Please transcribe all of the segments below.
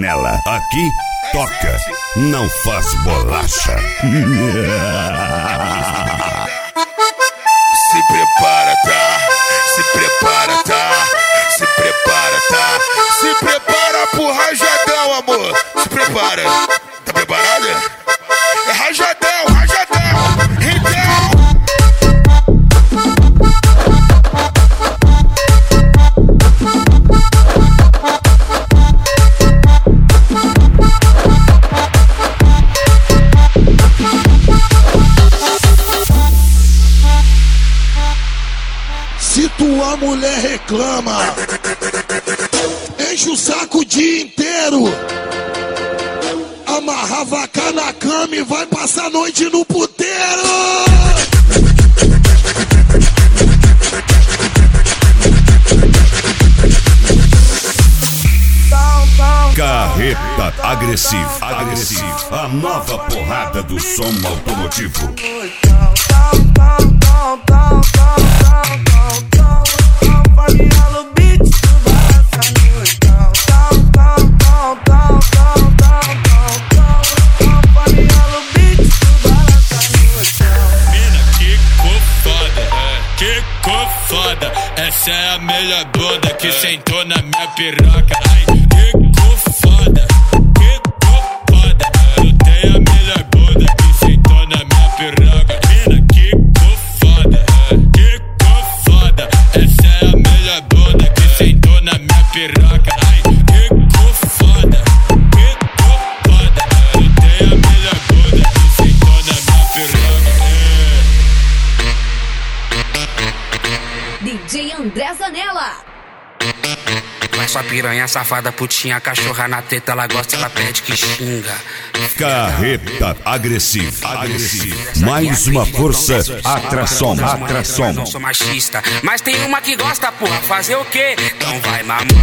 nela. Aqui toca, não faz bolacha. Se prepara, tá? Se prepara, tá? Se prepara, tá? Se prepara pro rajadão, amor. Se prepara. Tá preparada? É rajadão, rajadão. Então. Se tua mulher reclama, enche o saco o dia inteiro, amarra a vaca na cama e vai passar a noite no puteiro. Carreta agressiva, a nova porrada do som automotivo. Foda, essa é a melhor bunda que sentou na minha piroca. Ai, ficou foda, eu tenho a melhor bunda que sentou na minha piroca. Mina, ficou foda, essa é a melhor bunda que sentou na minha piroca. Ai, ficou foda, eu tenho a melhor bunda que sentou na minha piroca. DJ André Zanella. Vai sua piranha safada, putinha, cachorra na teta, ela gosta, ela pede que xinga. Carreta agressiva. Mais uma força, atração. Eu não sou machista, mas tem uma que gosta, porra, fazer o quê? Então vai mamando.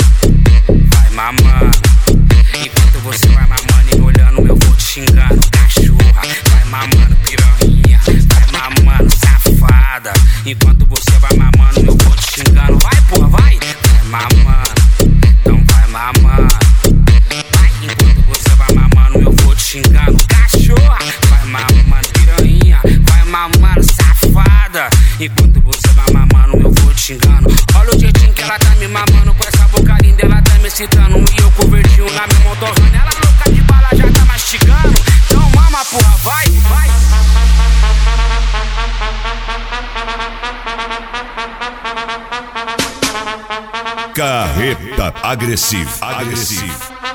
Enquanto você vai mamando e me olhando, eu vou te xingando, cachorra. Vai mamando, piranha, vai mamando, safada. Enquanto você vai mamando, eu vou te xingando. Vai, porra, vai. Vai mamando, então vai mamando. Vai, enquanto você vai mamando, eu vou te xingando, cachorra. Vai mamando, piranha, vai mamando, safada. Enquanto você vai mamando, eu vou te xingando. Olha o jeitinho que ela tá me mamando, com essa boca linda ela tá me excitando. E eu com o verdinho na minha motorrana, ela louca de bala já tá mastigando. Então mama, porra, vai. Carreta agressiva.